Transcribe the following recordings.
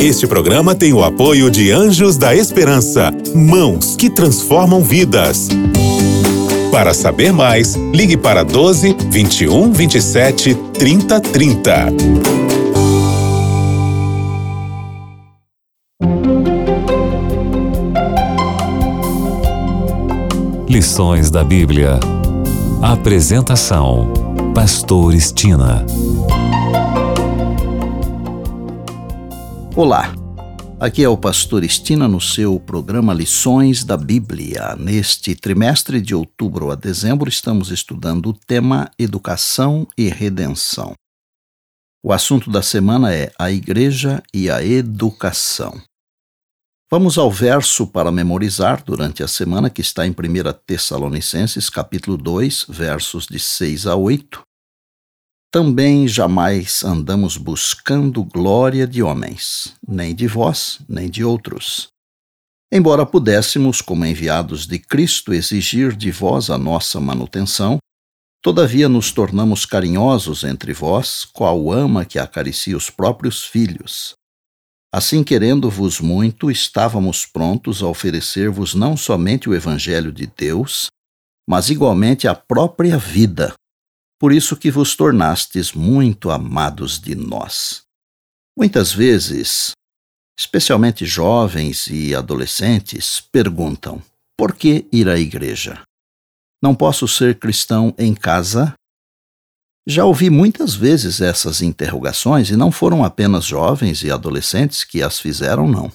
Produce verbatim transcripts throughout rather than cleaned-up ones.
Este programa tem o apoio de Anjos da Esperança, mãos que transformam vidas. Para saber mais, ligue para doze, vinte e um, vinte e sete, trinta, trinta. Lições da Bíblia. Apresentação: Pastor Estina. Olá, aqui é o Pastor Estina no seu programa Lições da Bíblia. Neste trimestre de outubro a dezembro estamos estudando o tema Educação e Redenção. O assunto da semana é a Igreja e a Educação. Vamos ao verso para memorizar durante a semana, que está em primeira Tessalonicenses, capítulo dois, versos de seis a oito. Também jamais andamos buscando glória de homens, nem de vós, nem de outros. Embora pudéssemos, como enviados de Cristo, exigir de vós a nossa manutenção, todavia nos tornamos carinhosos entre vós, qual ama que acaricia os próprios filhos. Assim, querendo-vos muito, estávamos prontos a oferecer-vos não somente o Evangelho de Deus, mas igualmente a própria vida, por isso que vos tornastes muito amados de nós. Muitas vezes, especialmente jovens e adolescentes, perguntam: por que ir à igreja? Não posso ser cristão em casa? Já ouvi muitas vezes essas interrogações e não foram apenas jovens e adolescentes que as fizeram, não.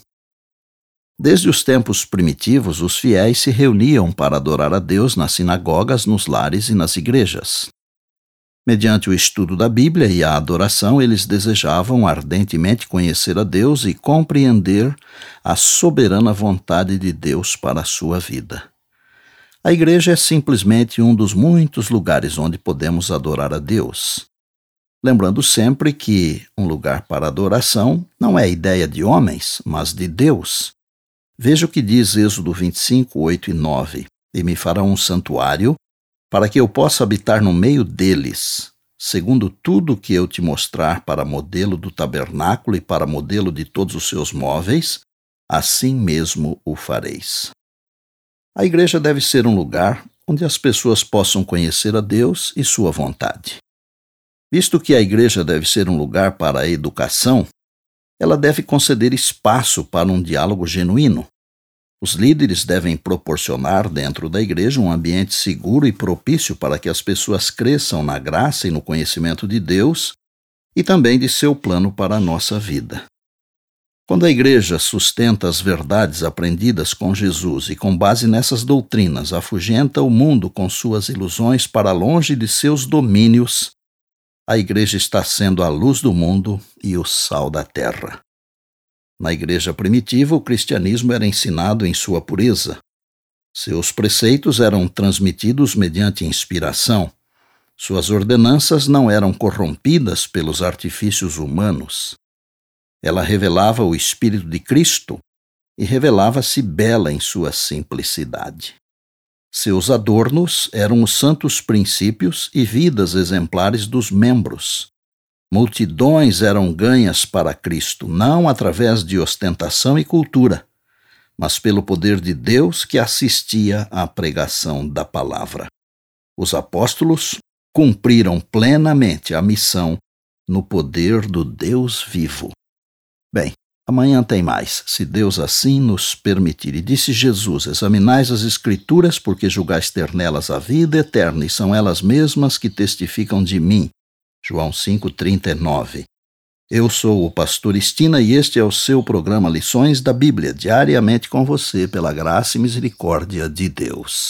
Desde os tempos primitivos, os fiéis se reuniam para adorar a Deus nas sinagogas, nos lares e nas igrejas. Mediante o estudo da Bíblia e a adoração, eles desejavam ardentemente conhecer a Deus e compreender a soberana vontade de Deus para a sua vida. A igreja é simplesmente um dos muitos lugares onde podemos adorar a Deus. Lembrando sempre que um lugar para adoração não é ideia de homens, mas de Deus. Veja o que diz Êxodo vinte e cinco, oito e nove. E me farão um santuário, para que eu possa habitar no meio deles, segundo tudo que eu te mostrar para modelo do tabernáculo e para modelo de todos os seus móveis, assim mesmo o fareis. A igreja deve ser um lugar onde as pessoas possam conhecer a Deus e sua vontade. Visto que a igreja deve ser um lugar para a educação, ela deve conceder espaço para um diálogo genuíno. Os líderes devem proporcionar dentro da igreja um ambiente seguro e propício para que as pessoas cresçam na graça e no conhecimento de Deus e também de seu plano para a nossa vida. Quando a igreja sustenta as verdades aprendidas com Jesus e com base nessas doutrinas afugenta o mundo com suas ilusões para longe de seus domínios, a igreja está sendo a luz do mundo e o sal da terra. Na igreja primitiva, o cristianismo era ensinado em sua pureza. Seus preceitos eram transmitidos mediante inspiração. Suas ordenanças não eram corrompidas pelos artifícios humanos. Ela revelava o Espírito de Cristo e revelava-se bela em sua simplicidade. Seus adornos eram os santos princípios e vidas exemplares dos membros. Multidões eram ganhas para Cristo, não através de ostentação e cultura, mas pelo poder de Deus que assistia à pregação da palavra. Os apóstolos cumpriram plenamente a missão no poder do Deus vivo. Bem, amanhã tem mais, se Deus assim nos permitir. E disse Jesus: examinais as Escrituras, porque julgais ter nelas a vida eterna, e são elas mesmas que testificam de mim. João cinco, trinta e nove. Eu sou o Pastor Estina e este é o seu programa Lições da Bíblia, diariamente com você, pela graça e misericórdia de Deus.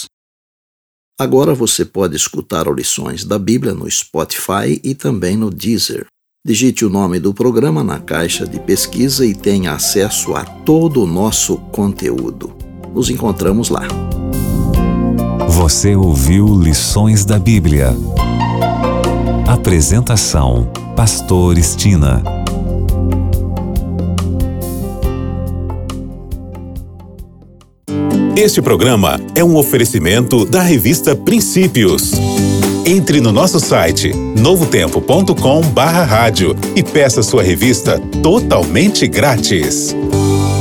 Agora você pode escutar o Lições da Bíblia no Spotify e também no Deezer. Digite o nome do programa na caixa de pesquisa e tenha acesso a todo o nosso conteúdo. Nos encontramos lá. Você ouviu Lições da Bíblia. Apresentação: Pastor Estina. Este programa é um oferecimento da revista Princípios. Entre no nosso site novo tempo ponto com barra rádio e peça sua revista totalmente grátis.